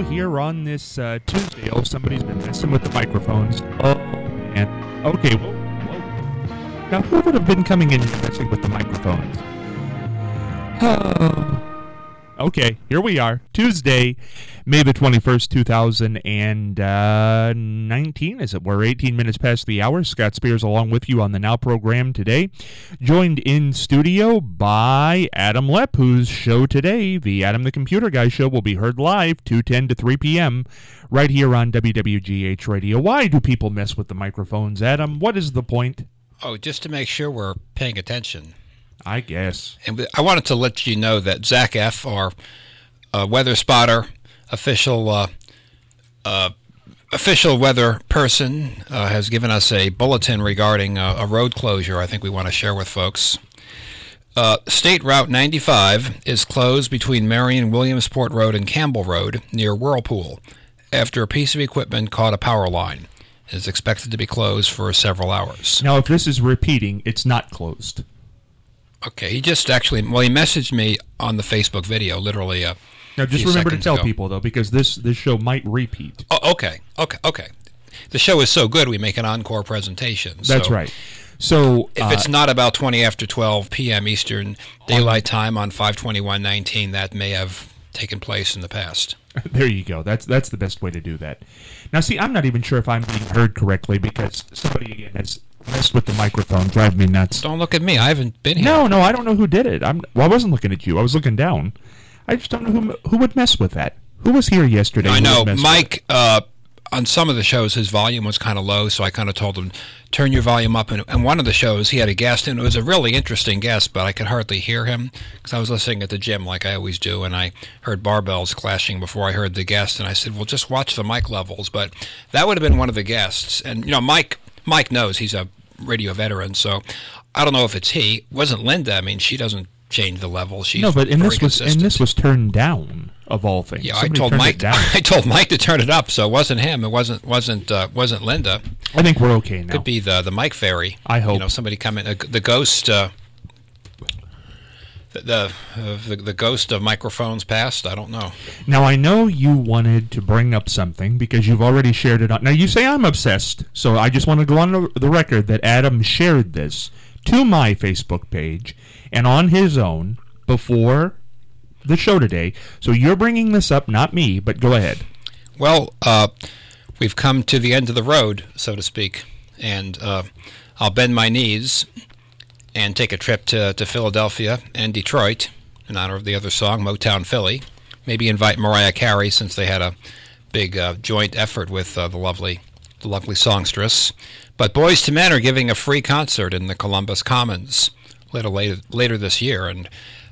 here on this Tuesday. Oh, somebody's been messing with the microphones. Oh, man. Okay, whoa. Now, who would have been coming in and messing with the microphones? Okay, here we are. Tuesday, May the 21st, 2019. Is it? We're 18 minutes past the hour. Scott Spears along with you on the Now program today. Joined in studio by Adam Lepp, whose show today, the Adam the Computer Guy Show, will be heard live 2:10 to 3 p.m. right here on WWGH Radio. Why do people mess with the microphones, Adam? What is the point? Oh, just to make sure we're paying attention. I guess. And I wanted to let you know that Zach F., our weather spotter, official weather person, has given us a bulletin regarding a road closure I think we want to share with folks. State Route 95 is closed between Marion Williamsport Road and Campbell Road near Whirlpool after a piece of equipment caught a power line. It is expected to be closed for several hours. Now, if this is repeating, it's not closed. Okay, he just actually, he messaged me on the Facebook video, literally Now, just remember to tell people, though, because this show might repeat. Oh, okay. The show is so good, we make an encore presentation. That's right. So if it's not about 20 after 12 p.m. Eastern Daylight Time on 5/21/19, that may have taken place in the past. There you go. That's the best way to do that. Now, see, I'm not even sure if I'm being heard correctly because somebody, again, has messed with the microphone, drive me nuts. Don't look at me. I haven't been here. No, I don't know who did it. I wasn't looking at you. I was looking down. I just don't know who would mess with that. Who was here yesterday? I know. Mike, on some of the shows, his volume was kind of low, so I kind of told him, turn your volume up. And one of the shows, he had a guest, and it was a really interesting guest, but I could hardly hear him because I was listening at the gym like I always do, and I heard barbells clashing before I heard the guest, and I said, well, just watch the mic levels. But that would have been one of the guests. And, Mike knows he's a radio veteran, so I don't know if it's he. It wasn't Linda. I mean, she doesn't change the level. She's but consistent. this was turned down of all things. Yeah, I told Mike to turn it up, so it wasn't him. It wasn't Linda. I think we're okay now. Could be the Mike Fairy. I hope. Somebody come in, the ghost. The ghost of microphones past. I don't know. Now I know you wanted to bring up something because you've already shared it on. Now you say I'm obsessed, so I just want to go on the record that Adam shared this to my Facebook page and on his own before the show today. So you're bringing this up, not me, but go ahead. Well, we've come to the end of the road, so to speak, and I'll bend my knees and take a trip to Philadelphia and Detroit in honor of the other song, Motown Philly. Maybe invite Mariah Carey since they had a big joint effort with the lovely songstress. But Boyz II Men are giving a free concert in the Columbus Commons later this year, and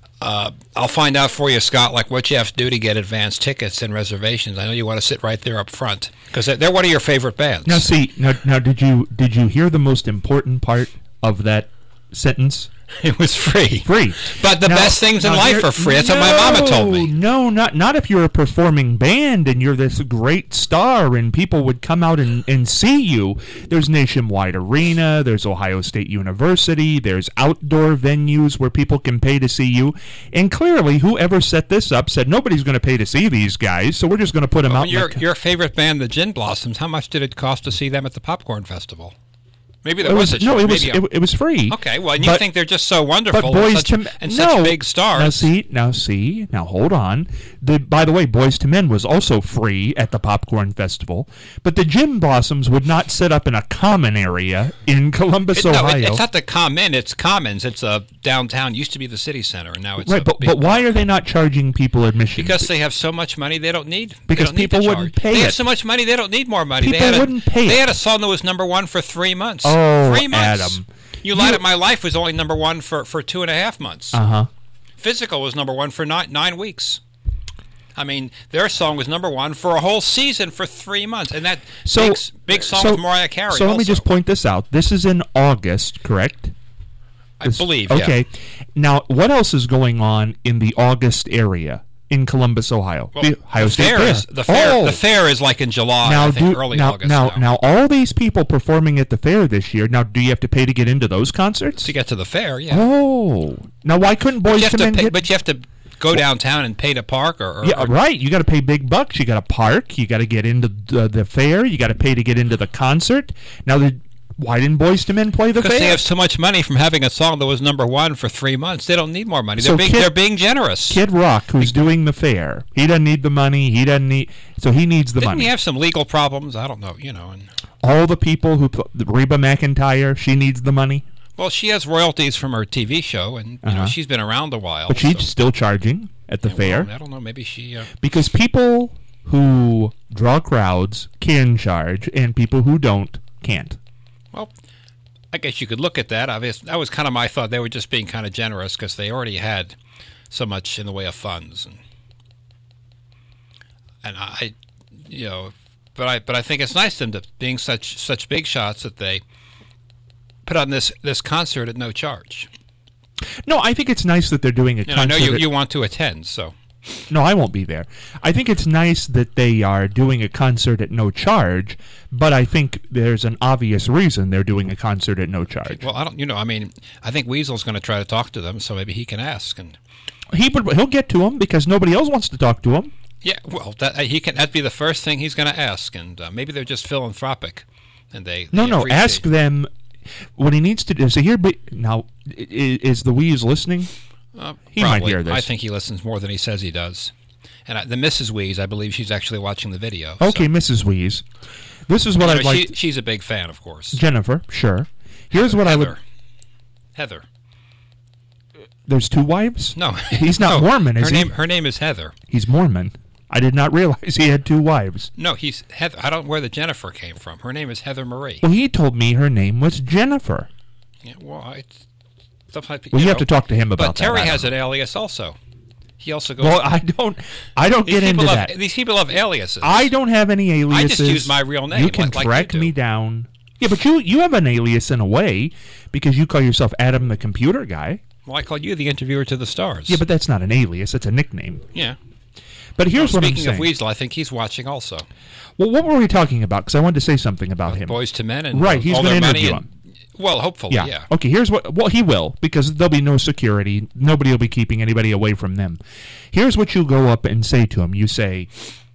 I'll find out for you, Scott, like what you have to do to get advance tickets and reservations. I know you want to sit right there up front because they're one of your favorite bands. Now, see, now did you hear the most important part of that sentence? It was free. Free. But the best things in life are free. That's what my mama told me. No, not if you're a performing band and you're this great star and people would come out and see you. There's Nationwide Arena, there's Ohio State University, there's outdoor venues where people can pay to see you. And clearly, whoever set this up said nobody's going to pay to see these guys, so we're just going to put them out. Your favorite band, the Gin Blossoms, how much did it cost to see them at the Popcorn Festival? Maybe there was a show. It was free. Okay, well, and you think they're just so wonderful such big stars. Now hold on. By the way, Boyz II Men was also free at the Popcorn Festival, but the Gin Blossoms would not set up in a common area in Columbus, Ohio. It's not the Common, it's Commons. It's downtown. Used to be the city center, and now it's right. But why are they not charging people admission? Because they have so much money they don't need. Because people wouldn't pay it. They have so much money they don't need more money. People wouldn't pay it. They had a song that was #1 for 3 months. Oh, 3 months. Adam. You lied at My Life was only #1 for 2.5 months. Uh-huh. Physical was #1 for 9 weeks. I mean, their song was #1 for a whole season for 3 months. And that big song with Mariah Carey. So let me just point this out. This is in August, correct? I believe, okay. Now, what else is going on in the August area? In Columbus, Ohio. Well, the Ohio State Fair. The fair is like in July, early August. Now, all these people performing at the fair this year, now, do you have to pay to get into those concerts? To get to the fair, yeah. Oh. Now, why couldn't Boyz II Men But you have to go downtown and pay to park, yeah, right. You got to pay big bucks. You got to park. You got to get into the fair. You got to pay to get into the concert. Now, why didn't Boyz II Men play the fair? Because they have so much money from having a song that was #1 for 3 months. They don't need more money. They're being generous. Kid Rock, who's doing the fair, he doesn't need the money. So he needs the money. Didn't he have some legal problems? I don't know. And all the people Reba McEntire, she needs the money. Well, she has royalties from her TV show, and she's been around a while. But she's still charging at the fair. Well, I don't know. Maybe she... Because people who draw crowds can charge, and people who don't can't. Well, I guess you could look at that. Obviously, that was kind of my thought. They were just being kind of generous because they already had so much in the way of funds, and but I think it's nice of them to being such big shots that they put on this concert at no charge. No, I think it's nice that they're doing a concert. I know you want to attend, so. No, I won't be there. I think it's nice that they are doing a concert at no charge, but I think there's an obvious reason they're doing a concert at no charge. Well, I think Weasel's going to try to talk to them, so maybe he can ask, and he'll get to them because nobody else wants to talk to him. Yeah, well, that'd be the first thing he's going to ask, and maybe they're just philanthropic, and they ask them what he needs to do. So now, is the Wease listening? He might hear this. I think he listens more than he says he does. And the Mrs. Wease, I believe she's actually watching the video. Okay, so. Mrs. Wease. This is what I'd like. She's a big fan, of course. Jennifer, sure. Here's what I would. Heather. There's 2 wives? No. He's not Mormon, is he? Her name is Heather. He's Mormon. I did not realize he had 2 wives. No, he's Heather. I don't know where the Jennifer came from. Her name is Heather Marie. Well, he told me her name was Jennifer. Yeah, well, you have to talk to him about that. But Terry has an alias also. He also goes. Well, I don't get into that. These people have aliases. I don't have any aliases. I just use my real name. You can track me down. Yeah, but you have an alias in a way because you call yourself Adam the Computer Guy. Well, I call you the Interviewer to the Stars. Yeah, but that's not an alias. It's a nickname. Yeah. But here's what I'm saying. Speaking of Weasel, I think he's watching also. Well, what were we talking about? Because I wanted to say something about him. Boyz II Men and right. He's going to interview him. Well, hopefully, yeah. Okay, here's what... Well, he will, because there'll be no security. Nobody will be keeping anybody away from them. Here's what you go up and say to him. You say,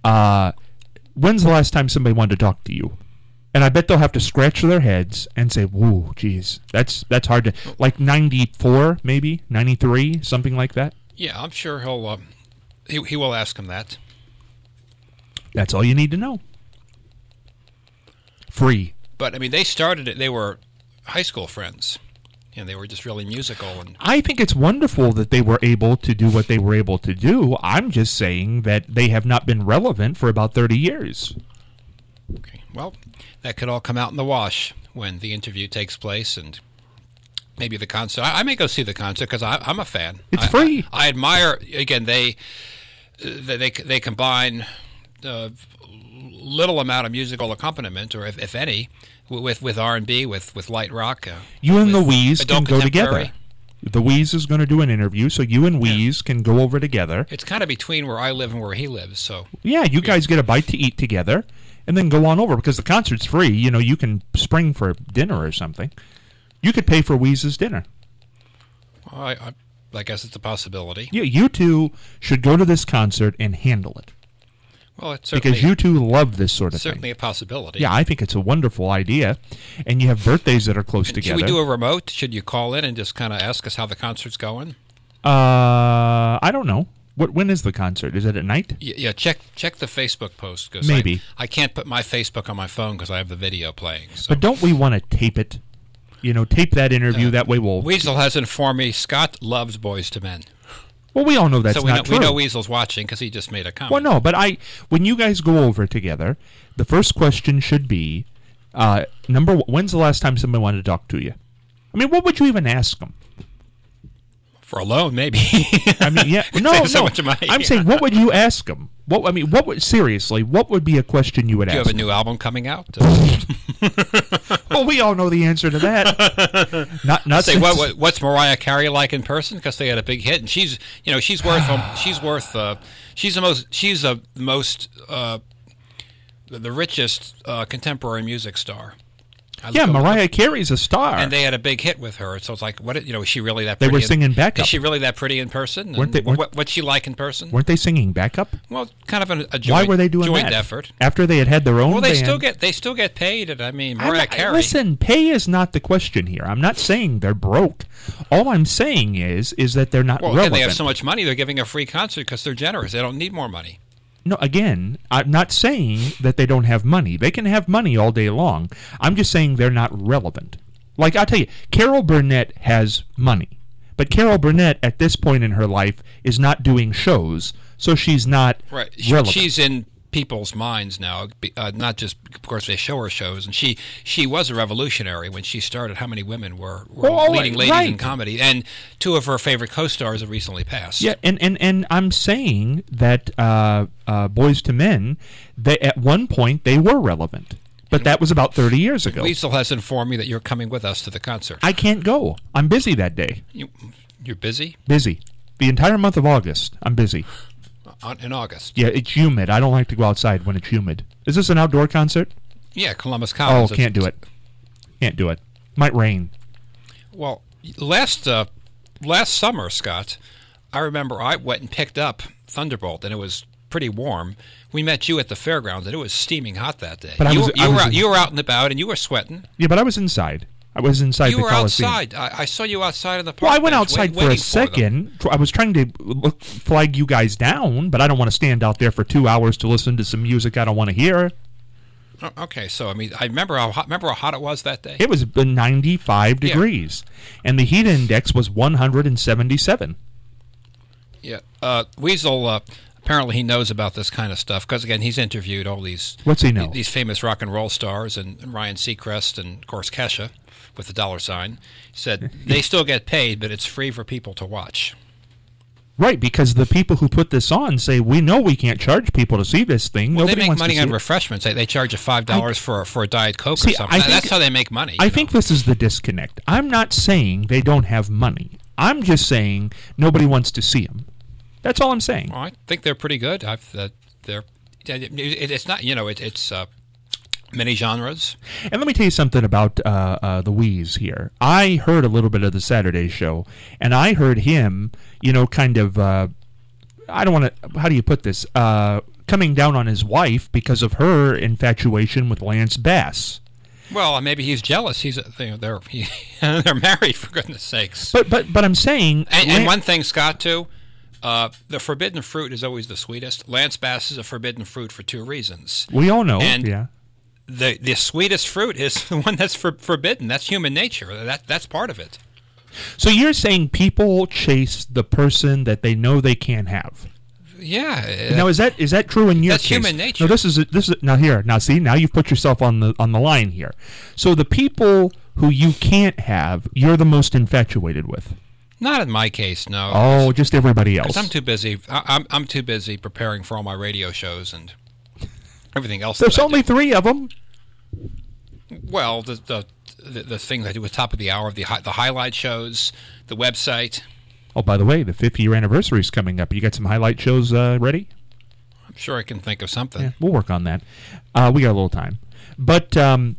when's the last time somebody wanted to talk to you? And I bet they'll have to scratch their heads and say, whoa, geez, that's hard to... Like 94, maybe? 93? Something like that? Yeah, I'm sure he will ask him that. That's all you need to know. Free. But, I mean, they started it... They were... high school friends, and they were just really musical. And I think it's wonderful that they were able to do what they were able to do. I'm just saying that they have not been relevant for about 30 years. Okay, well, that could all come out in the wash when the interview takes place, and maybe the concert. I may go see the concert because I'm a fan. It's free. I admire. Again, they combine little amount of musical accompaniment, or if any. With R&B, with light rock. You and the Wease can go together. The Wease is going to do an interview, so you and Wease can go over together. It's kind of between where I live and where he lives, so... Yeah, you guys get a bite to eat together, and then go on over, because the concert's free. You know, you can spring for dinner or something. You could pay for Wease's dinner. Well, I guess it's a possibility. Yeah, you two should go to this concert and handle it. Well, it's because you two love this sort of thing. Certainly a possibility. Yeah, I think it's a wonderful idea. And you have birthdays that are close together. Should we do a remote? Should you call in and just kind of ask us how the concert's going? I don't know. When is the concert? Is it at night? Yeah, check the Facebook post. Cause maybe. I can't put my Facebook on my phone because I have the video playing. So. But don't we want to tape it? You know, tape that interview. That way we'll... Weasel has informed me Scott loves Boyz II Men. Well, we all know that's not true. We know Weasel's watching because he just made a comment. Well, no, but when you guys go over together, the first question should be, when's the last time somebody wanted to talk to you? I mean, what would you even ask them? For a loan, maybe. I mean, yeah. No, so much money. I'm saying, what would you ask them? Seriously, what would be a question you would ask? Do you have a new album coming out? Well, we all know the answer to that. Not say what's Mariah Carey like in person, because they had a big hit, and she's the richest contemporary music star. Yeah, Mariah Carey's a star. And they had a big hit with her. So it's like, is she really that They pretty? were singing backup. Is she really that pretty in person? What's she like in person? Weren't they singing backup? Well, kind of a joint, Why were they doing joint that? effort. After they had their own Well, band? they still get paid, and I mean, Mariah Carey. Listen, pay is not the question here. I'm not saying they're broke. All I'm saying is that they're not relevant. They have so much money, they're giving a free concert because they're generous. They don't need more money. No, again, I'm not saying that they don't have money. They can have money all day long. I'm just saying they're not relevant. Like, I'll tell you, Carol Burnett has money. But Carol Burnett, at this point in her life, is not doing shows, so she's not relevant. She's in people's minds now, not just, of course, they show her shows. And she was a revolutionary when she started. How many women were leading ladies in comedy? And two of her favorite co-stars have recently passed. Yeah, and I'm saying that Boys to Men, at one point, they were relevant. But that was about 30 years ago. Weasel has informed me that you're coming with us to the concert. I can't go. I'm busy that day. You're busy? Busy. The entire month of August, I'm busy. In August? Yeah, it's humid. I don't like to go outside when it's humid. Is this an outdoor concert? Yeah, Columbus College. Oh, can't do it. Can't do it. Might rain. Well, last summer, Scott, I remember I went and picked up Thunderbolt, and it was pretty warm. We met you at the fairgrounds, and it was steaming hot that day. But you were out and about, and you were sweating. Yeah, but I was inside. I was inside the Coliseum. You were outside. I saw you outside in the park. Well, I went outside for a second. I was trying to flag you guys down, but I don't want to stand out there for 2 hours to listen to some music I don't want to hear. Okay, so I mean, I remember how hot it was that day. It was 95 degrees, and the heat index was 177. Yeah, Weasel. Apparently, he knows about this kind of stuff because, again, he's interviewed all these. What's he know? These famous rock and roll stars and Ryan Seacrest and, of course, Kesha with the $. He said they still get paid, but it's free for people to watch. Right, because the people who put this on say, we know we can't charge people to see this thing. Well, Nobody they make wants money to see on it. refreshments. They charge you $5 for a Diet Coke or something. That's how they make money. I think this is the disconnect. I'm not saying they don't have money. I'm just saying nobody wants to see them. That's all I'm saying. Well, I think they're pretty good. It's not, it's many genres. And let me tell you something about the Wheeze here. I heard a little bit of the Saturday show, and I heard him, kind of, I don't want to, how do you put this, coming down on his wife because of her infatuation with Lance Bass. Well, maybe he's jealous. They're married, for goodness sakes. But I'm saying, and one thing, Scott, too. The forbidden fruit is always the sweetest. Lance Bass is a forbidden fruit for two reasons. We all know, and the sweetest fruit is the one that's forbidden. That's human nature. That's part of it. So you're saying people chase the person that they know they can't have? Yeah. Now is that true in your case? That's human nature. No, this is now see, now you've put yourself on the line here. So the people who you can't have, you're the most infatuated with. Not in my case, no. Oh, just everybody else. Because I'm too busy. I'm too busy preparing for all my radio shows and everything else. There's only 3 of them. Well, the things I do at the top of the hour, the highlight shows, the website. Oh, by the way, the 5th year anniversary is coming up. You got some highlight shows ready? I'm sure I can think of something. Yeah, we'll work on that. We got a little time, but.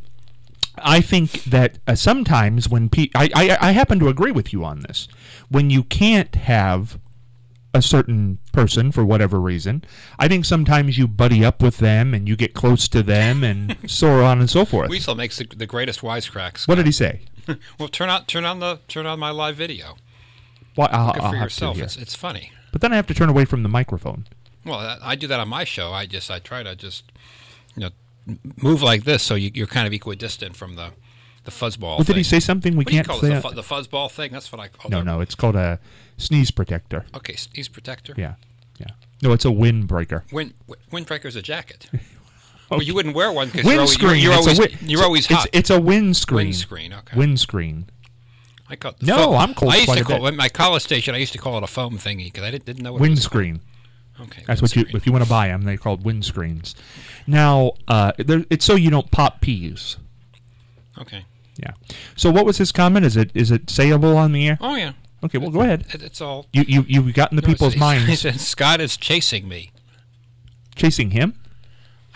I think that sometimes when I happen to agree with you on this. When you can't have a certain person for whatever reason, I think sometimes you buddy up with them and you get close to them and so on and so forth. Weasel makes the greatest wisecracks. What did he say? Well, turn on my live video. Well, Look it for yourself. It's funny. But then I have to turn away from the microphone. Well, I do that on my show. I try to just move like this, so you're kind of equidistant from the fuzzball. Well, did he say something we can't say? The fuzzball thing. That's what I call it. No, it's called a sneeze protector. Okay, sneeze protector. Yeah. No, it's a windbreaker. Windbreaker's a jacket. Okay. Well, you wouldn't wear one because you're always hot. It's a windscreen. Windscreen. Okay. Windscreen. I call it I'm cold. I used to call it my college station. I used to call it a foam thingy because I didn't know what windscreen. It was. Okay, that's what if you want to buy them, they're called windscreens. Now, it's so you don't pop peas. Okay. Yeah. So what was his comment? Is it sayable on the air? Oh yeah. Okay, well go ahead. It's all you've gotten the people's minds. He said Scott is chasing me. Chasing him?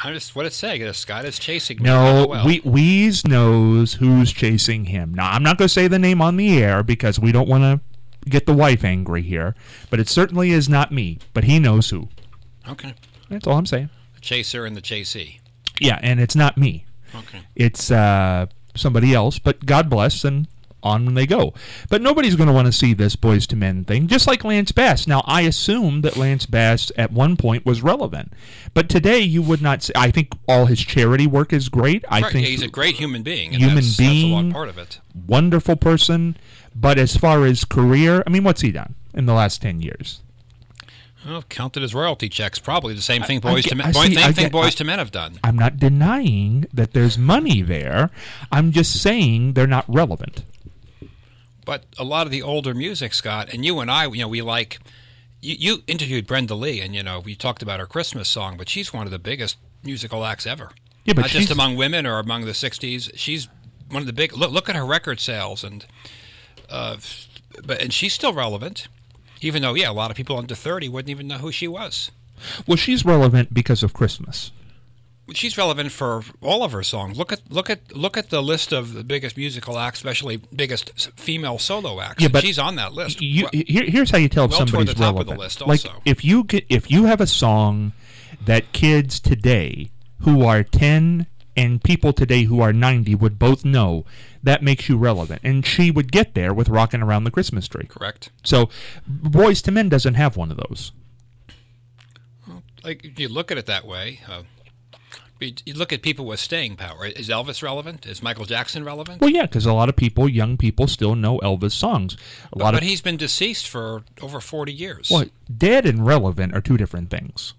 I'm just what it's saying. This guy is chasing me. I know No, well. Weeze knows who's chasing him. Now, I'm not going to say the name on the air because we don't want to get the wife angry here, but it certainly is not me, but he knows who. Okay. That's all I'm saying. The chaser and the chasee. Yeah, and it's not me. Okay. It's somebody else, but God bless, and on they go. But nobody's going to want to see this Boys to Men thing, just like Lance Bass. Now, I assume that Lance Bass at one point was relevant, but today you would not say. I think all his charity work is great. I think he's a great human being. And that's a lot part of it. Wonderful person, but as far as career, I mean, what's he done in the last 10 years? Well, counted as royalty checks, probably the same thing Boys to Men have done. I'm not denying that there's money there. I'm just saying they're not relevant. But a lot of the older music, Scott, and you and I, we like. You interviewed Brenda Lee, and we talked about her Christmas song, but she's one of the biggest musical acts ever. Yeah, but not just among women or among the '60s. She's one of the big. Look at her record sales, and she's still relevant. Even though, a lot of people under 30 wouldn't even know who she was. Well, she's relevant because of Christmas. She's relevant for all of her songs. Look at the list of the biggest musical acts, especially biggest female solo acts. Yeah, but she's on that list. Here's how you tell if somebody's toward the top relevant. Of the list also. Like if you have a song that kids today who are 10 and people today who are 90 would both know, that makes you relevant. And she would get there with Rockin' Around the Christmas Tree. Correct. So Boys to Men doesn't have one of those. Well, like you look at it that way. You look at people with staying power. Is Elvis relevant? Is Michael Jackson relevant? Well, yeah, because a lot of people, young people, still know Elvis songs. But he's been deceased for over 40 years. Well, dead and relevant are two different things.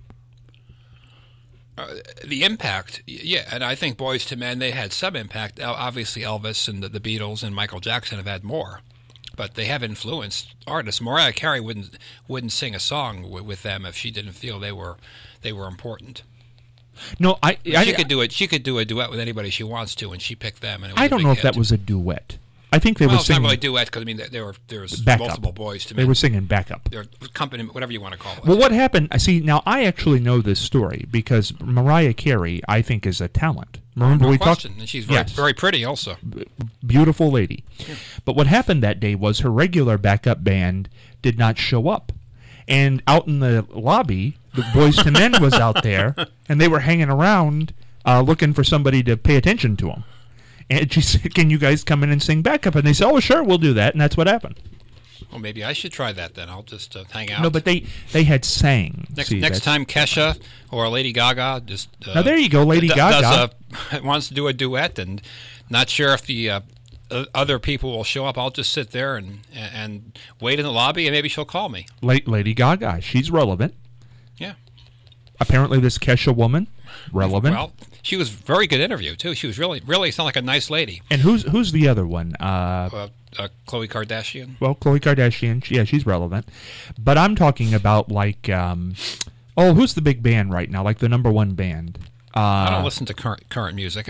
The impact, and I think Boys to Men, they had some impact. Obviously, Elvis and the Beatles and Michael Jackson have had more, but they have influenced artists. Mariah Carey wouldn't sing a song with them if she didn't feel they were important. No, she could do it. She could do a duet with anybody she wants to, and she picked them. And I don't know if that was a duet. I think they were singing. It's not really duet because there was multiple Boys to Men. They were singing backup. Their company, whatever you want to call it. Well, what happened? See, now I actually know this story because Mariah Carey, I think, is a talent. Remember we talked? And she's very pretty, also. Beautiful lady. Yeah. But what happened that day was her regular backup band did not show up, and out in the lobby, the Boys to Men was out there, and they were hanging around looking for somebody to pay attention to them. And she said, "Can you guys come in and sing backup?" And they said, "Oh, sure, we'll do that." And that's what happened. Well, maybe I should try that then. I'll just hang out. No, but they had sang. Next time Kesha or Lady Gaga just... now, there you go, Lady Gaga. Wants to do a duet, and not sure if the other people will show up. I'll just sit there and wait in the lobby, and maybe she'll call me. Lady Gaga, she's relevant. Yeah. Apparently this Kesha woman, relevant. Well, she was a very good interview, too. She was really sounded like a nice lady. And who's the other one? Khloe Kardashian. Well, Khloe Kardashian, she's relevant. But I'm talking about like, who's the big band right now? Like the number one band. I don't listen to current music.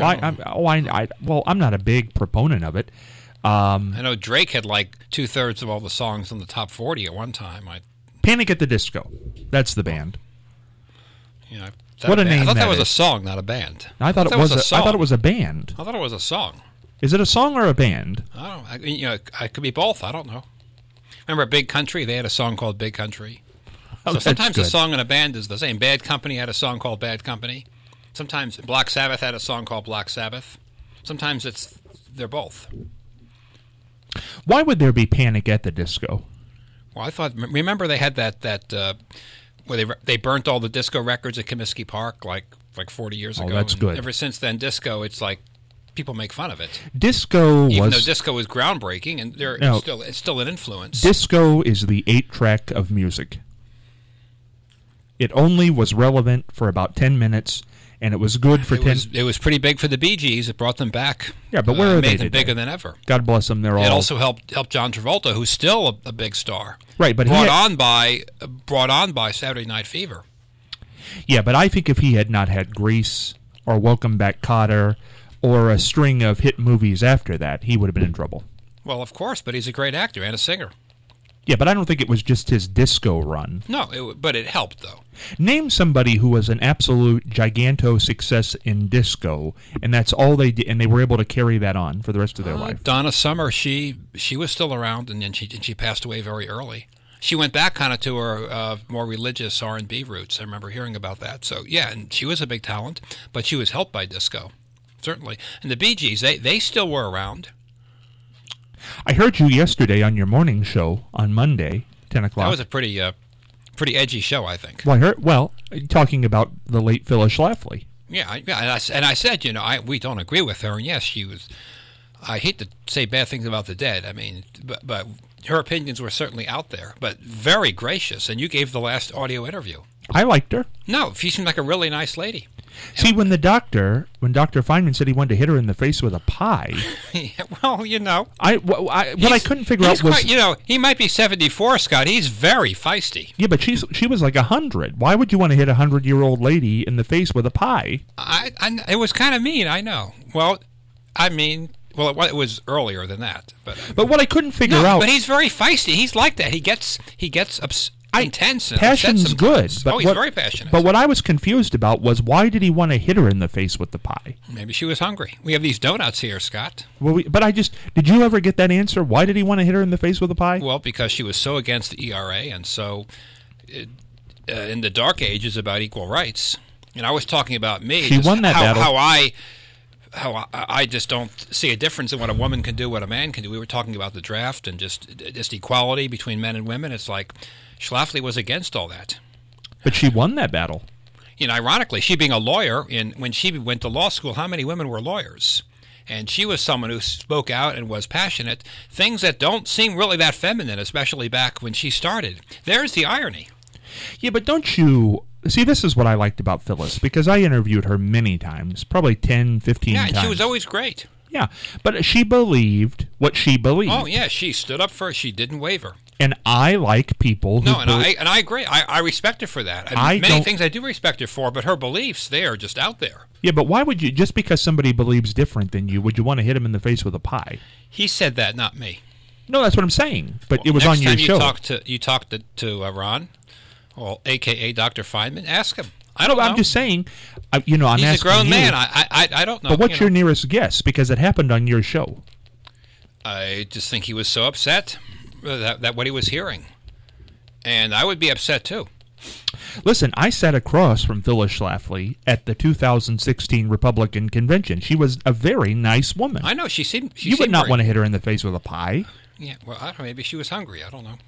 I'm not a big proponent of it. I know Drake had like 2/3 of all the songs in the top 40 at one time. Panic at the Disco. That's the band. Yeah. What a name! I thought that was is. a song, not a band. I thought it was a song. I thought it was a band. I thought it was a song. Is it a song or a band? I don't know. I could be both. I don't know. Remember Big Country? They had a song called Big Country. So sometimes a song in a band is the same. Bad Company had a song called Bad Company. Sometimes Black Sabbath had a song called Black Sabbath. Sometimes they're both. Why would there be Panic at the Disco? Well, remember they had that where they burnt all the disco records at Comiskey Park like 40 years ago. Oh, that's good. Ever since then, disco, it's like people make fun of it. Even though disco was groundbreaking, and it's still an influence. Disco is the 8-track of music. It only was relevant for about 10 minutes, and it was good for 10... It was pretty big for the Bee Gees. It brought them back. Yeah, but where are they made them today? bigger than ever. God bless them. It also helped John Travolta, who's still a big star. Right, but brought on by Saturday Night Fever. Yeah, but I think if he had not had Grease or Welcome Back, Kotter or a string of hit movies after that, he would have been in trouble. Well, of course, but he's a great actor and a singer. Yeah, but I don't think it was just his disco run. No, but it helped, though. Name somebody who was an absolute giganto success in disco, and that's all they did, and they were able to carry that on for the rest of their life. Donna Summer, she was still around, and then she passed away very early. She went back kind of to her more religious R&B roots. I remember hearing about that. So, yeah, and she was a big talent, but she was helped by disco, certainly. And the Bee Gees, they still were around. I heard you yesterday on your morning show on Monday, 10 o'clock. That was a pretty edgy show, I think. Well, talking about the late Phyllis Schlafly. Yeah, and I said, we don't agree with her, and yes, she was. I hate to say bad things about the dead. I mean, but her opinions were certainly out there, but very gracious. And you gave the last audio interview. I liked her. No, she seemed like a really nice lady. See, when Dr. Feynman said he wanted to hit her in the face with a pie. Yeah, well, what I couldn't figure out was, he might be 74, Scott. He's very feisty. Yeah, but she was like 100. Why would you want to hit a 100-year-old lady in the face with a pie? It was kind of mean. I know. Well, I mean. Well, it was earlier than that, but what I couldn't figure out. But he's very feisty. He's like that. He gets intense. And passion's good. But he's very passionate. But what I was confused about was why did he want to hit her in the face with the pie? Maybe she was hungry. We have these donuts here, Scott. Well, did you ever get that answer? Why did he want to hit her in the face with the pie? Well, because she was so against the ERA, and so in the dark ages about equal rights. And I was talking about me. She won that battle. How I just don't see a difference in what a woman can do, what a man can do. We were talking about the draft and just equality between men and women. It's like Schlafly was against all that. But she won that battle. Ironically, she being a lawyer, when she went to law school, how many women were lawyers? And she was someone who spoke out and was passionate, things that don't seem really that feminine, especially back when she started. There's the irony. Yeah, but don't you... See, this is what I liked about Phyllis, because I interviewed her many times, probably 10, 15 times. Yeah, she was always great. Yeah, but she believed what she believed. Oh, yeah, she stood up for it. She didn't waver. And I like people who... I agree. I respect her for that. Many things I do respect her for, but her beliefs, they are just out there. Yeah, but why would you, just because somebody believes different than you, would you want to hit him in the face with a pie? He said that, not me. No, that's what I'm saying, but it was on your show. Next time you talk to Ron... Well, a.k.a. Dr. Feynman, ask him. I don't know. I'm just saying, I'm asking He's a grown you, man. I don't know. But what's your nearest guess? Because it happened on your show. I just think he was so upset that what he was hearing. And I would be upset, too. Listen, I sat across from Phyllis Schlafly at the 2016 Republican Convention. She was a very nice woman. I know. She seemed You would not want to hit her in the face with a pie. Yeah, well, I don't know. Maybe she was hungry. I don't know.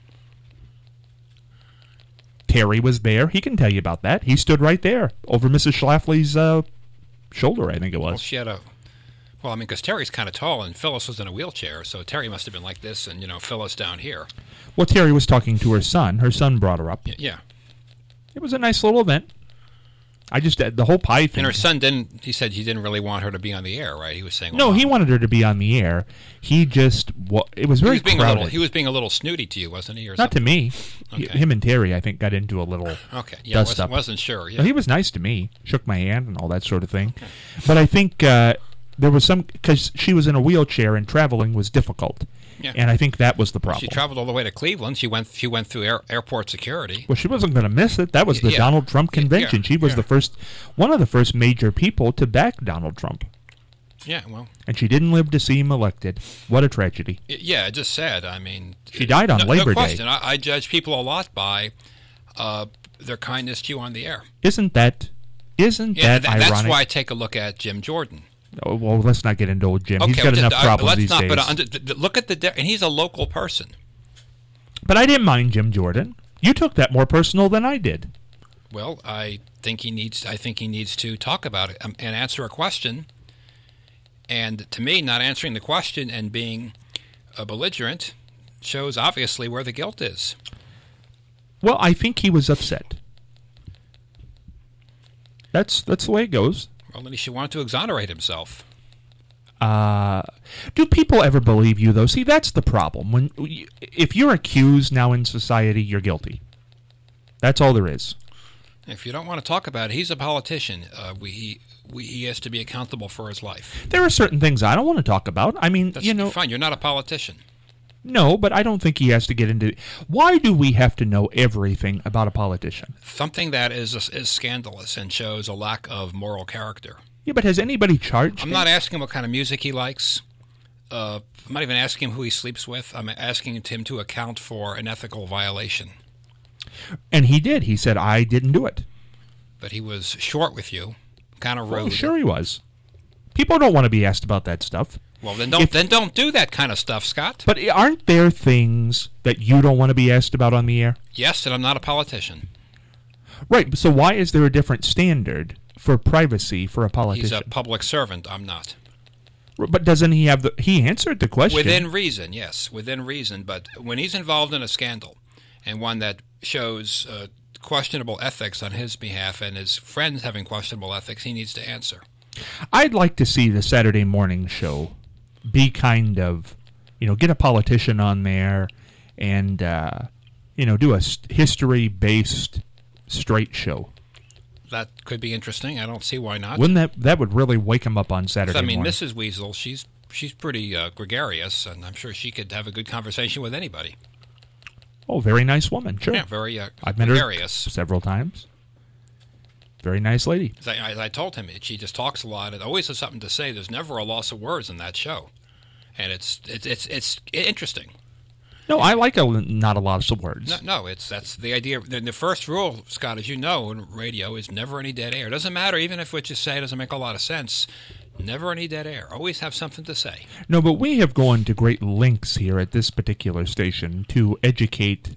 Terry was there. He can tell you about that. He stood right there over Mrs. Schlafly's shoulder, I think it was. Well, she had because Terry's kind of tall, and Phyllis was in a wheelchair, so Terry must have been like this, and, Phyllis down here. Well, Terry was talking to her son. Her son brought her up. Yeah. It was a nice little event. The whole pie thing. And her son he said he didn't really want her to be on the air, right? He was saying... No, he wanted her to be on the air. It was very crowded. He was being a little snooty to you, wasn't he? Or Not something? to me. Okay. Him and Terry, I think, got into a little dust up. Wasn't sure. Yeah. No, he was nice to me. Shook my hand and all that sort of thing. Okay. But I think there was because she was in a wheelchair and traveling was difficult. Yeah. And I think that was the problem. She traveled all the way to Cleveland. She went through airport security. Well, she wasn't going to miss it. That was the Donald Trump convention. She was one of the first major people to back Donald Trump. Yeah, well. And she didn't live to see him elected. What a tragedy. Yeah, just sad. I mean, she died on Labor Day. No question. Day. I judge people a lot by their kindness to you on the air. Isn't that ironic? That's why I take a look at Jim Jordan. Oh, well, let's not get into old Jim. He's got enough problems these days. But look at and he's a local person. But I didn't mind Jim Jordan. You took that more personal than I did. Well, I think he needs to talk about it and answer a question. And to me, not answering the question and being belligerent shows obviously where the guilt is. Well, I think he was upset. That's the way it goes. Well, then he should want to exonerate himself. Do people ever believe you, though? See, that's the problem. If you're accused now in society, you're guilty. That's all there is. If you don't want to talk about it, he's a politician. He has to be accountable for his life. There are certain things I don't want to talk about. I mean, Fine, you're not a politician. No, but I don't think he has to get into... Why do we have to know everything about a politician? Something that is scandalous and shows a lack of moral character. Yeah, but has anybody charged I'm him? not asking him what kind of music he likes. I'm not even asking him who he sleeps with. I'm asking him to account for an ethical violation. And he did. He said, I didn't do it. But he was short with you, kind of rude. Well, sure he was. People don't want to be asked about that stuff. Well, then don't do that kind of stuff, Scott. But aren't there things that you don't want to be asked about on the air? Yes, and I'm not a politician. Right, so why is there a different standard for privacy for a politician? He's a public servant. I'm not. But doesn't he have the... He answered the question. Within reason, yes, within reason. But when he's involved in a scandal, and one that shows questionable ethics on his behalf and his friends having questionable ethics, he needs to answer. I'd like to see the Saturday morning show be kind of, get a politician on there and, do a history-based straight show. That could be interesting. I don't see why not. Wouldn't that would really wake him up on Saturday morning? Mrs. Weasel, she's pretty gregarious, and I'm sure she could have a good conversation with anybody. Oh, very nice woman, sure. Yeah, very I've met gregarious. her several times. Very nice lady. As I told him, she just talks a lot and always has something to say. There's never a loss of words in that show, and it's interesting. No, I like not a lot of words. No, that's the idea. The first rule, Scott, as you know, in radio is never any dead air. It doesn't matter, even if what you say doesn't make a lot of sense. Never any dead air. Always have something to say. No, but we have gone to great lengths here at this particular station to educate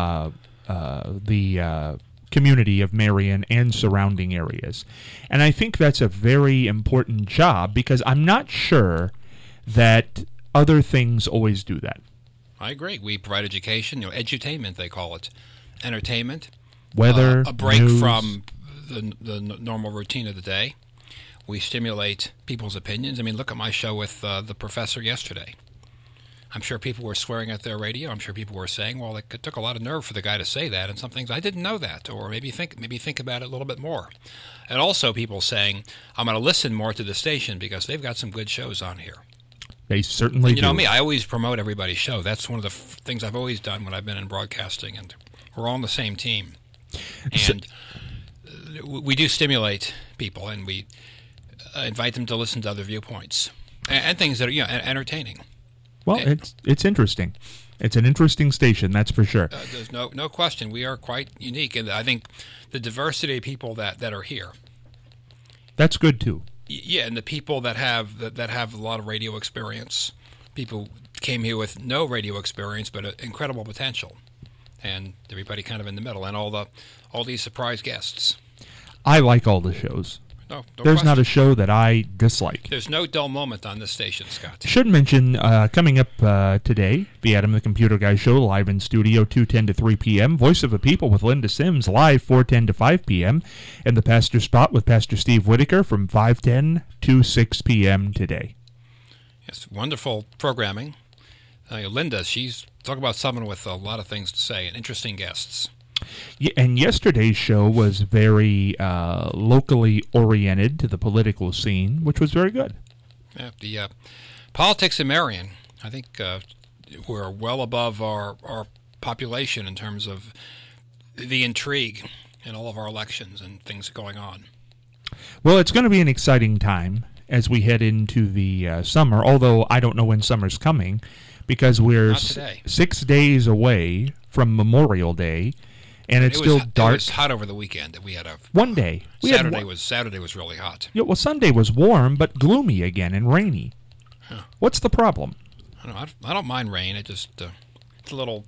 the community of Marion and surrounding areas. And I think that's a very important job because I'm not sure that other things always do that. I agree. We provide education, edutainment they call it, entertainment, weather, a break news. from the normal routine of the day. We stimulate people's opinions. I mean, look at my show with the professor yesterday. I'm sure people were swearing at their radio. I'm sure people were saying, well, it took a lot of nerve for the guy to say that, and some things I didn't know that, or maybe think about it a little bit more. And also people saying, I'm going to listen more to the station because they've got some good shows on here. They certainly and do. You know me, I always promote everybody's show. That's one of the things I've always done when I've been in broadcasting, and we're all on the same team. And we do stimulate people, and we invite them to listen to other viewpoints and things that are entertaining. Well, it's interesting. It's an interesting station, that's for sure. There's no question. We are quite unique, and I think the diversity of people that are here. That's good too. Yeah, and the people that have a lot of radio experience. People came here with no radio experience, but incredible potential, and everybody kind of in the middle, and all these surprise guests. I like all the shows. No There's question. not a show that I dislike. There's no dull moment on this station, Scott. Should mention, coming up today, the Adam the Computer Guy Show, live in studio, 2:10 to 3 p.m., Voice of the People with Linda Sims, live 4:10 to 5 p.m., and the Pastor Spot with Pastor Steve Whitaker from 5:10 to 6 p.m. today. Yes, wonderful programming. Linda, she's talking about someone with a lot of things to say and interesting guests. Yeah, and yesterday's show was very locally oriented to the political scene, which was very good. Yeah, the politics in Marion, I think we're well above our population in terms of the intrigue in all of our elections and things going on. Well, it's going to be an exciting time as we head into the summer, although I don't know when summer's coming, because we're 6 days away from Memorial Day. And it's still dark. It was hot over the weekend. We had one day. Saturday was really hot. Yeah, well, Sunday was warm but gloomy again and rainy. Huh. What's the problem? I don't mind rain. It just it's a little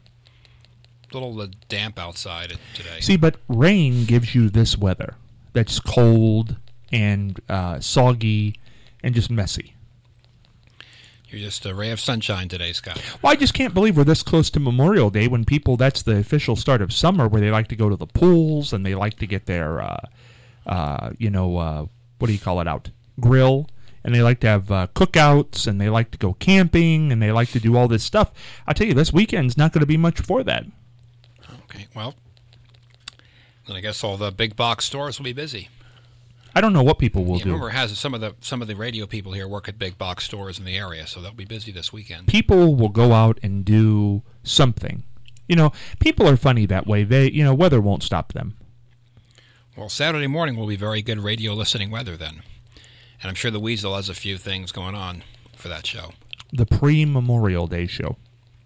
damp outside today. See, but rain gives you this weather that's cold and soggy and just messy. You're just a ray of sunshine today, Scott. Well, I just can't believe we're this close to Memorial Day when that's the official start of summer where they like to go to the pools and they like to get their, what do you call it out? Grill. And they like to have cookouts and they like to go camping and they like to do all this stuff. I tell you, this weekend's not going to be much for that. Okay, well, then I guess all the big box stores will be busy. I don't know what people will do. Remember, some of the radio people here work at big box stores in the area, so they'll be busy this weekend. People will go out and do something. People are funny that way. Weather won't stop them. Well, Saturday morning will be very good radio listening weather then. And I'm sure the Weasel has a few things going on for that show. The pre-Memorial Day show.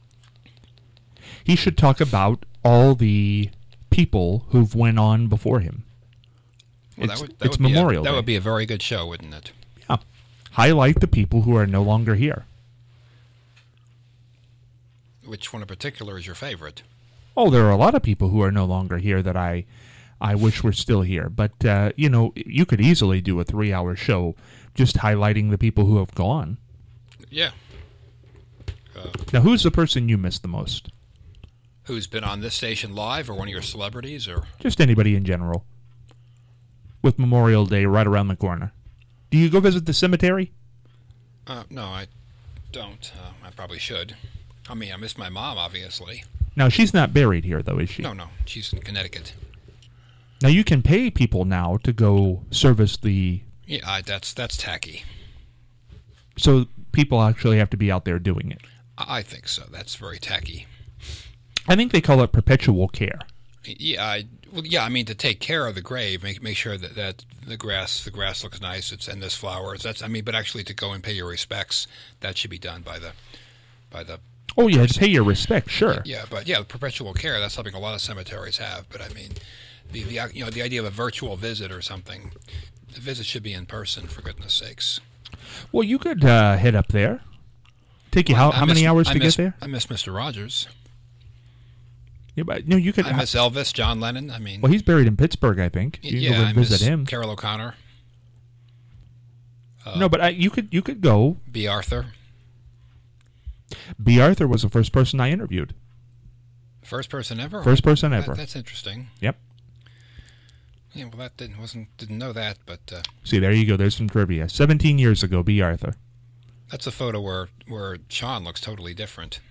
He should talk about all the people who've went on before him. Well, it's Memorial Day. That would be a very good show, wouldn't it? Yeah. Highlight the people who are no longer here. Which one in particular is your favorite? Oh, there are a lot of people who are no longer here that I wish were still here. But, you could easily do a 3-hour show just highlighting the people who have gone. Yeah. Now, who's the person you miss the most? Who's been on this station live, or one of your celebrities, or just anybody in general? With Memorial Day right around the corner. Do you go visit the cemetery? No, I don't. I probably should. I mean, I miss my mom, obviously. Now, she's not buried here, though, is she? No. She's in Connecticut. Now, you can pay people now to go service the... Yeah, that's tacky. So people actually have to be out there doing it. I think so. That's very tacky. I think they call it perpetual care. Yeah, I mean, to take care of the grave, make sure that the grass looks nice, and there's flowers. But actually to go and pay your respects, that should be done by the. Oh yeah, to pay your respect, sure. Yeah, but perpetual care, that's something a lot of cemeteries have. But I mean, the idea of a virtual visit or something, the visit should be in person, for goodness sakes. Well, you could head up there. Take you how many hours to get there? I miss Mr. Rogers. Yeah, but no, you could. I miss Elvis, John Lennon. I mean, well, he's buried in Pittsburgh, I think. You can go and visit him. Carol O'Connor. No, but you could go. B. Arthur. B. Arthur was the first person I interviewed. First person ever. First person ever. That's interesting. Yep. Yeah, well, that didn't know that, but. See, there you go. There's some trivia. 17 years ago, B. Arthur. That's a photo where Sean looks totally different.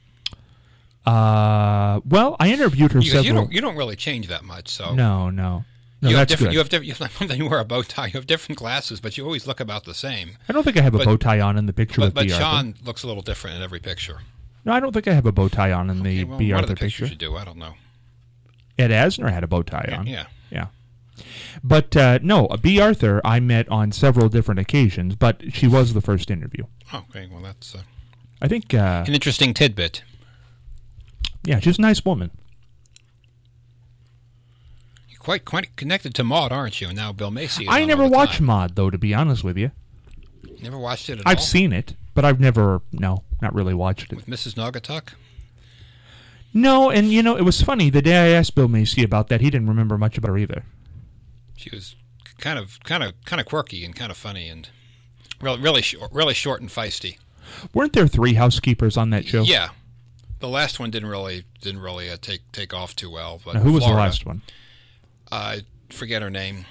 Well, I interviewed her several. You don't really change that much, so. No, that's good. You wear a bow tie. You have different glasses, but you always look about the same. I don't think I have a bow tie on in the picture with B. Arthur. But Sean looks a little different in every picture. No, I don't think I have a bow tie on in the B. One Arthur of the pictures picture. you do. I don't know. Ed Asner had a bow tie on. Yeah. But no, B. Arthur I met on several different occasions, but she was the first interview. Oh, okay. Well, that's. I think an interesting tidbit. Yeah, she's a nice woman. You're quite connected to Maude, aren't you? And now Bill Macy. I never watched Maude, though, to be honest with you. Never watched it at all? I've seen it, but I've never, not really watched it. With Mrs. Naugatuck? No, and it was funny. The day I asked Bill Macy about that, he didn't remember much about her either. She was kind of quirky and kind of funny and really short and feisty. Weren't there 3 housekeepers on that show? Yeah. The last one didn't really take off too well. But now, who was the last one? I forget her name.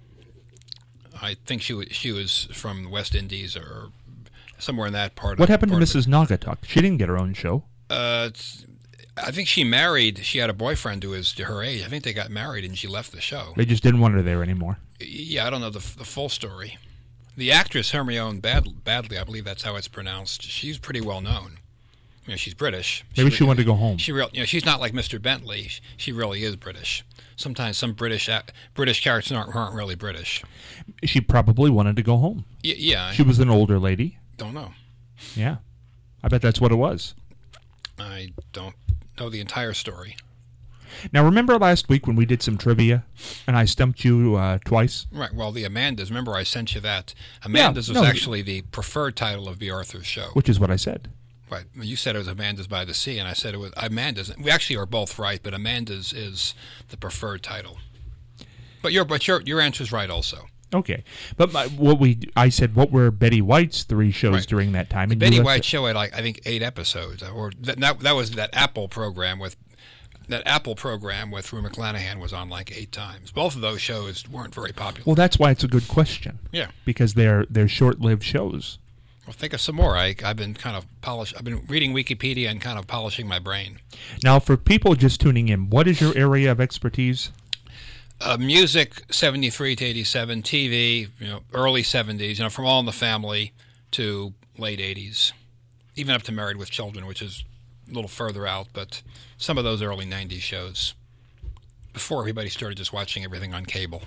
I think she was from the West Indies or somewhere in that part. What happened to Mrs. Naugatuck? She didn't get her own show. I think she married. She had a boyfriend who was her age. I think they got married and she left the show. They just didn't want her there anymore. Yeah, I don't know the full story. The actress Hermione Badley, I believe that's how it's pronounced. She's pretty well known. She's British. Maybe she wanted to go home. She's not like Mr. Bentley. She really is British. Sometimes some British characters aren't really British. She probably wanted to go home. Yeah. She was an older lady. Don't know. Yeah. I bet that's what it was. I don't know the entire story. Now, remember last week when we did some trivia and I stumped you twice? Right. Well, the Amandas. Remember I sent you that. Amandas was actually the preferred title of B. Arthur's show. Which is what I said. Right. You said it was Amanda's by the Sea, and I said it was Amanda's. We actually are both right, but Amanda's is the preferred title. But your answer's right also. Okay, but I said what were Betty White's 3 shows during that time? The Betty White show had I think 8 episodes, or that was that Apple program with Rue McClanahan was on like 8 times. Both of those shows weren't very popular. Well, that's why it's a good question. Yeah, because they're short-lived shows. Well, think of some more. I've been kind of I've been reading Wikipedia and kind of polishing my brain. Now, for people just tuning in, what is your area of expertise? Music, 73 to 87, TV, early 70s, from All in the Family to late 80s, even up to Married with Children, which is a little further out, but some of those early 90s shows, before everybody started just watching everything on cable.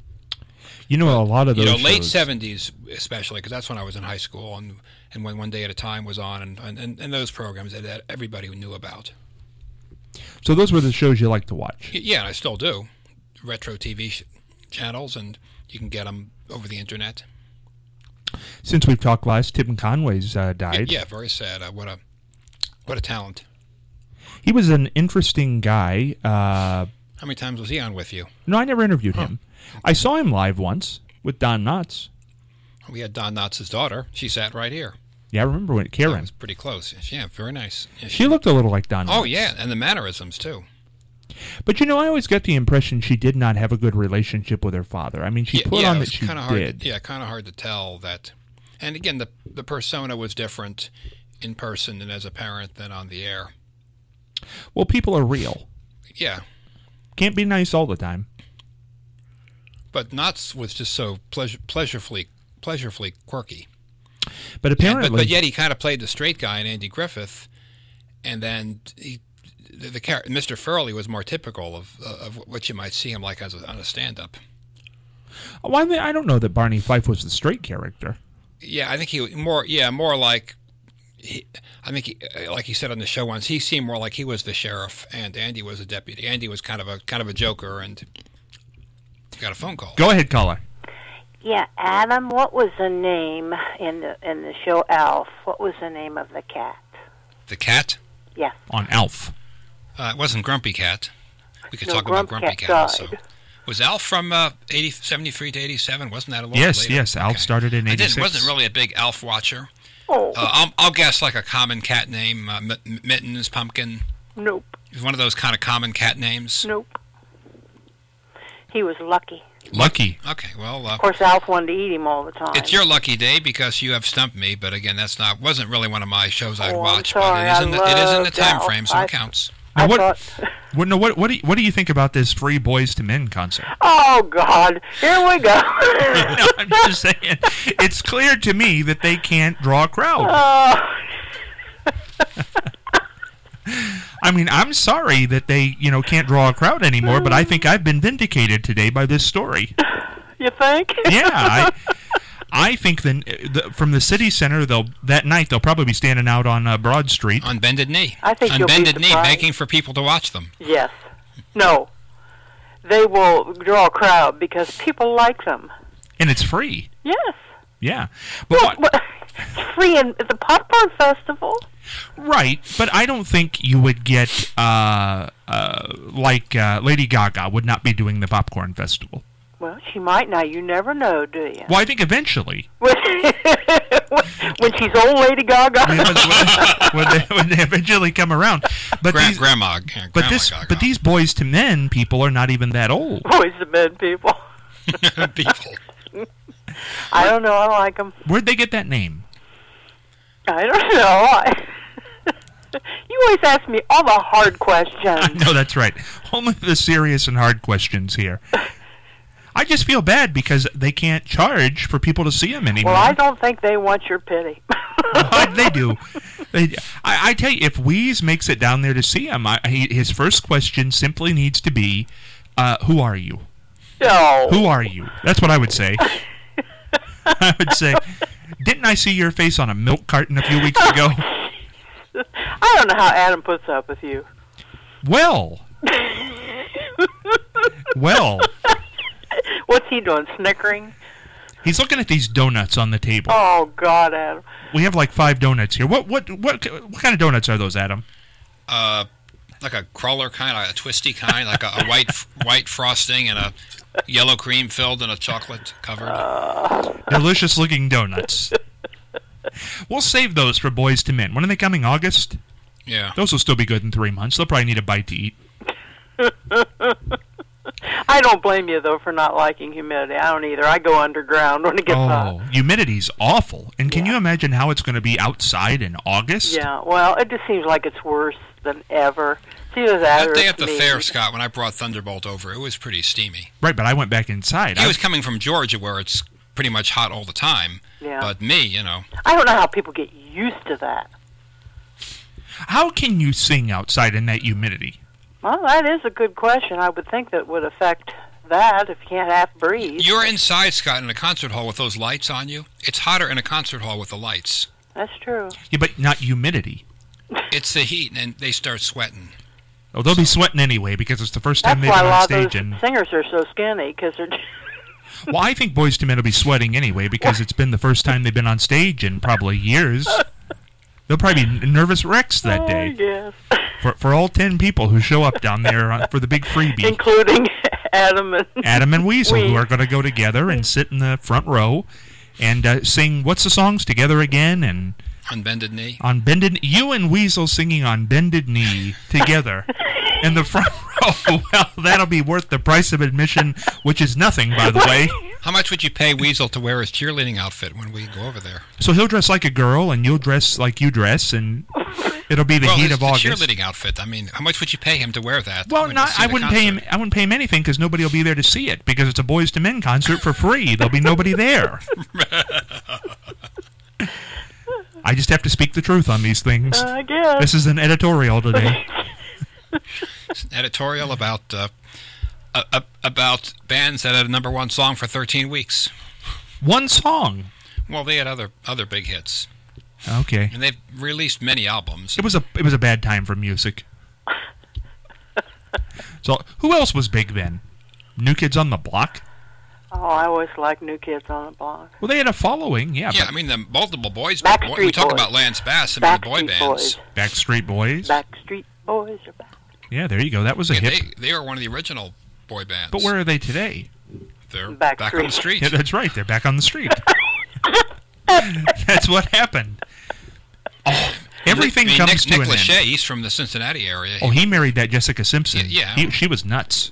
A lot of those late shows, 70s especially, because that's when I was in high school, and when One Day at a Time was on, and those programs that everybody knew about. So those were the shows you like to watch? Yeah, and I still do. Retro TV channels, and you can get them over the internet. Since we've talked last, Tim Conway's died. Yeah, very sad. What a talent. He was an interesting guy. How many times was he on with you? No, I never interviewed him. I saw him live once with Don Knotts. We had Don Knotts' daughter. She sat right here. Yeah, I remember when That Karen. was pretty close. Yeah, very nice. Yeah, She looked a little like Don Knotts. Oh, yeah, and the mannerisms, too. But, I always got the impression she did not have a good relationship with her father. I mean, she put on that she did. Kind of hard to tell that. And again, the persona was different in person and as a parent than on the air. Well, people are real. Yeah. Can't be nice all the time. But Knotts was just so pleasurefully quirky. But apparently... But yet he kind of played the straight guy in Andy Griffith, and then the character, Mr. Furley, was more typical of what you might see him like on a stand-up. Well, I don't know that Barney Fife was the straight character. Yeah, I think he more like. Like he said on the show once, he seemed more like he was the sheriff, and Andy was a deputy. Andy was kind of a joker, and got a phone call. Go ahead, caller. Yeah, Adam, what was the name in the show Alf? What was the name of the cat? The cat? Yes. On Alf. It wasn't Grumpy Cat. We could No, talk about Grumpy Cat also. died. Was Alf from 73 to 87? Wasn't that a little later? Yes. Alf started in 86. I wasn't really a big Alf watcher. Oh. I'll guess like a common cat name, Mittens, Pumpkin. Nope. One of those kind of common cat names. Nope. He was Lucky. Lucky. Okay, well... Of course, Alf wanted to eat him all the time. It's your lucky day because you have stumped me, but again, wasn't really one of my shows I'd I'm watch. sorry, But it is in the time Alf. frame, so it counts. Now, I thought... what do you think about this Free Boys to Men concert? Oh, God. Here we go. No, I'm just saying, it's clear to me that they can't draw a crowd. I mean, I'm sorry that they, can't draw a crowd anymore, but I think I've been vindicated today by this story. You think? Yeah, I think from the city center, that night they'll probably be standing out on Broad Street. On bended knee. I think on you'll be bended knee, surprised. begging for people to watch them. Yes. No. They will draw a crowd because people like them. And it's free. Yes. Yeah. But What? Free at the Popcorn Festival? Right, but I don't think you would get, Lady Gaga would not be doing the Popcorn Festival. Well, she might now. You never know, do you? Well, I think eventually. When she's old Lady Gaga. when they eventually come around. But Grandma Gaga. But these Boys to Men people are not even that old. Boys to Men people. people. I don't know. I like them. Where'd they get that name? I don't know. You always ask me all the hard questions. No, that's right. Only the serious and hard questions here. I just feel bad because they can't charge for people to see them anymore. Well, I don't think they want your pity. They do. I tell you, if Wheeze makes it down there to see him, his first question simply needs to be, who are you? No. Who are you? That's what I would say. I would say, didn't I see your face on a milk carton a few weeks ago? I don't know how Adam puts up with you. Well. What's he doing, snickering? He's looking at these donuts on the table. Oh, God, Adam. We have like 5 donuts here. What kind of donuts are those, Adam? Like a crawler kind, a twisty kind, like a white frosting and a yellow cream filled and a chocolate covered. Delicious looking donuts. We'll save those for Boys to Men. When are they coming? August? Yeah. Those will still be good in 3 months. They'll probably need a bite to eat. I don't blame you, though, for not liking humidity. I don't either. I go underground when it gets hot. Humidity's awful. And can you imagine how it's going to be outside in August? Yeah, well, it just seems like it's worse than ever. She was That day at at the fair, Scott, when I brought Thunderbolt over, it was pretty steamy. Right, but I went back inside. He was coming from Georgia, where it's pretty much hot all the time. Yeah. But me, you know. I don't know how people get used to that. How can you sing outside in that humidity? Well, that is a good question. I would think that would affect that if you can't half breathe. You're inside, Scott, in a concert hall with those lights on you. It's hotter in a concert hall with the lights. That's true. Yeah, but not humidity. It's the heat, and they start sweating. Oh, they'll be sweating anyway because it's the first time That's they've why been a on lot stage. of those And singers are so skinny, because they're... well, I think Boyz II Men will be sweating anyway because it's been the first time they've been on stage in probably years. They'll probably be nervous wrecks that day. Yes. For all 10 people who show up down there for the big freebie. Including Adam and Weasel, who are going to go together and sit in the front row and sing, what's the songs, Together Again and... On Bended Knee? On Bended... You and Weasel singing On Bended Knee together in the front row. Well, that'll be worth the price of admission, which is nothing, by the way. How much would you pay Weasel to wear his cheerleading outfit when we go over there? So he'll dress like a girl, and you'll dress like you dress, and it'll be the heat of August. The cheerleading outfit. I mean, how much would you pay him to wear that? Well, I wouldn't pay him. I wouldn't pay him anything because nobody will be there to see it because it's a Boyz II Men concert for free. There'll be nobody there. I just have to speak the truth on these things. I guess. This is an editorial today. It's an editorial about bands that had a #1 song for 13 weeks. One song. Well, they had other big hits. Okay. And they've released many albums. It was a bad time for music. So, who else was big then? New Kids on the Block? Oh, I always liked New Kids on the Block. Well, they had a following, yeah. Yeah, I mean, the multiple boys. Backstreet we talk Boys. about Lance Bass and the boy Backstreet bands. Boys. Backstreet Boys. Backstreet Boys are back. Yeah, there you go. That was a Yeah, hit. they are one of the original boy bands. But where are they today? They're Backstreet. back on the street. Yeah, that's right. They're back on the street. That's what happened. Oh, everything comes to Nick an Lachey, end. he's from the Cincinnati area. Oh, he married that Jessica Simpson. Yeah. She was nuts.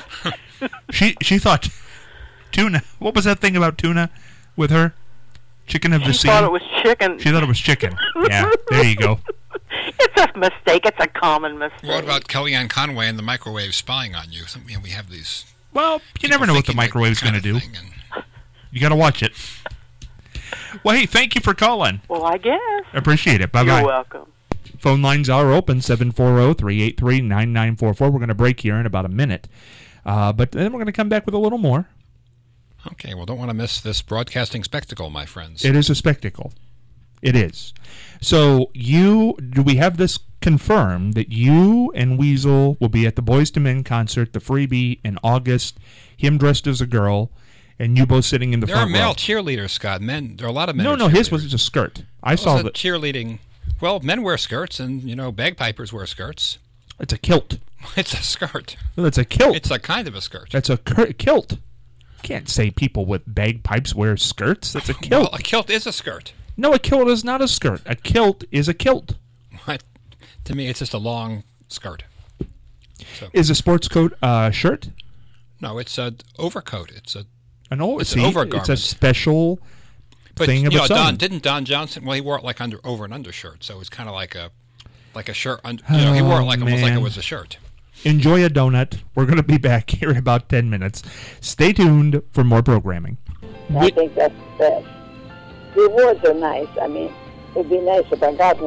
She thought tuna. What was that thing about tuna with her? Chicken of the sea. She thought it was chicken. She thought it was chicken. Yeah, there you go. It's a mistake. It's a common mistake. What about Kellyanne Conway and the microwave spying on you? We have these. Well, you never know what the microwave's going to do. You got to watch it. Well, hey, thank you for calling. Well, I guess. Appreciate it. Bye-bye. You're welcome. Phone lines are open, 740-383-9944. We're going to break here in about a minute. But then we're going to come back with a little more. Okay, well, don't want to miss this broadcasting spectacle, my friends. It is a spectacle. It is. So do we have this confirmed that you and Weasel will be at the Boyz II Men concert, the freebie, in August, him dressed as a girl, and you both sitting in the front row? There are male cheerleaders, Scott. Men. There are a lot of men. No, his was a skirt. I saw that. Cheerleading. Well, men wear skirts, and, bagpipers wear skirts. It's a kilt. It's a skirt. Well, it's a kilt. It's a kind of a skirt. That's a kilt. Can't say people with bagpipes wear skirts. That's a kilt. Well, a kilt is a skirt. No, a kilt is not a skirt. A kilt is a kilt. What? To me, it's just a long skirt. So. Is a sports coat shirt? No, it's an overcoat. It's an overgarment. It's a special thing of its own. Didn't Don Johnson? Well, he wore it like over an undershirt, so it was kind of like a shirt. He wore it almost like it was a shirt. Enjoy a donut. We're going to be back here in about 10 minutes. Stay tuned for more programming. I think that's the rewards are nice. I mean, it'd be nice if I got one.